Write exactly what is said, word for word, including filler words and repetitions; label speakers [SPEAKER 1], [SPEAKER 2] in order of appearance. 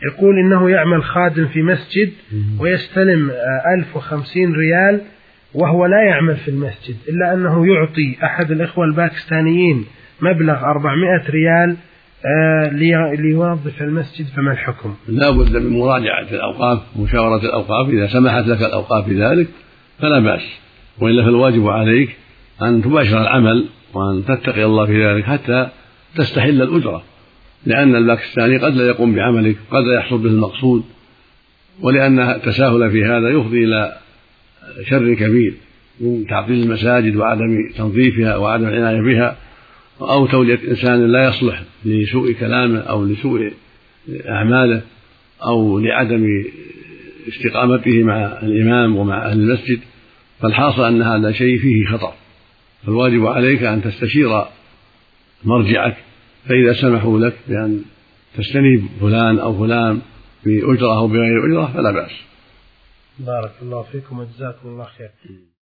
[SPEAKER 1] يقول إنه يعمل خادم في مسجد ويستلم ألف وخمسين ريال وهو لا يعمل في المسجد، إلا أنه يعطي أحد الإخوة الباكستانيين مبلغ أربعمائة ريال ليوظف المسجد، فما الحكم؟
[SPEAKER 2] لا بد من مراجعة الأوقاف، مشاورة الأوقاف، إذا سمحت لك الأوقاف بذلك فلا بأس، وإلا فالواجب عليك أن تباشر العمل وأن تتقي الله في ذلك حتى تستحل الأجرة، لأن الباكستاني قد لا يقوم بعملك، قد لا يحصل به المقصود، ولأن التساهل في هذا يفضي إلى شر كبير من تعطيل المساجد وعدم تنظيفها وعدم العناية بها، أو تولية إنسان لا يصلح لسوء كلامه أو لسوء أعماله أو لعدم استقامته مع الإمام ومع أهل المسجد. فالحاصل أن هذا شيء فيه خطر، فالواجب عليك أن تستشير مرجعك، فإذا سمحوا لك بأن تستنيب فلان أو فلان بأجرة أو بغير أجرة فلا بأس.
[SPEAKER 1] بارك الله فيكم وجزاكم الله خير.